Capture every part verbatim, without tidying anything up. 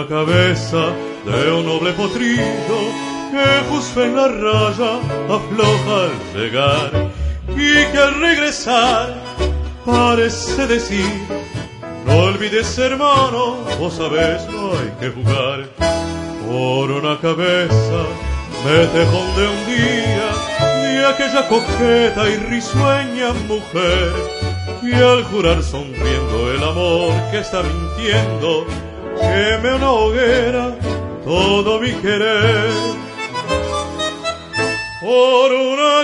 una cabeza de un noble potrillo que justo en la raya afloja al llegar y que al regresar parece decir: no olvides, hermano, vos sabés, no hay que jugar. Por una cabeza me tejón de un día y aquella coqueta y risueña mujer, y al jurar sonriendo el amor que está mintiendo, queme una hoguera todo mi querer. Por una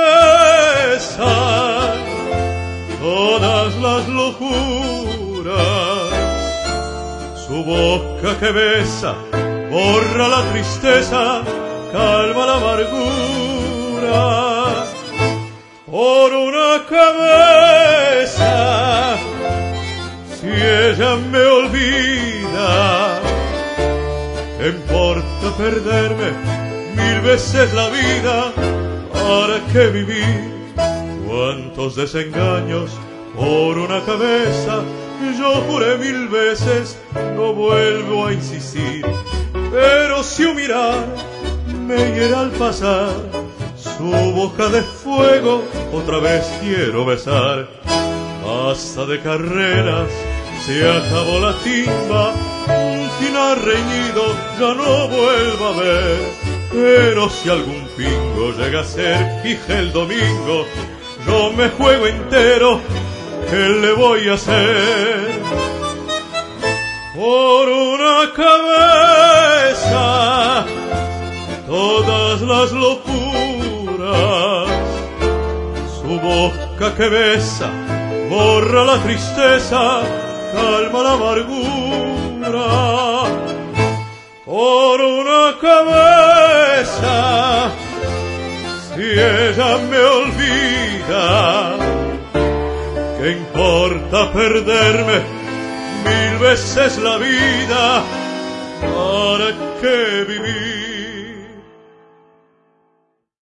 cabeza todas las locuras, su boca que besa borra la tristeza, calma la amargura. Por una cabeza, si ella me olvida, ¿qué importa perderme mil veces la vida? ¿Para qué vivir? Cuántos desengaños por una cabeza, yo juré mil veces, no vuelvo a insistir. Pero si un mirar me hiera al pasar, su boca de fuego otra vez quiero besar. Basta de carreras, se acabó la timba, un final reñido ya no vuelvo a ver. Pero si algún pingo llega a ser hija el domingo, yo me juego entero, ¿qué le voy a hacer? Por una cabeza todas las locuras, su boca que besa borra la tristeza, calma la amargura. Por una cabeza, si ella me olvida, ¿qué importa perderme mil veces la vida? ¿Para qué vivir?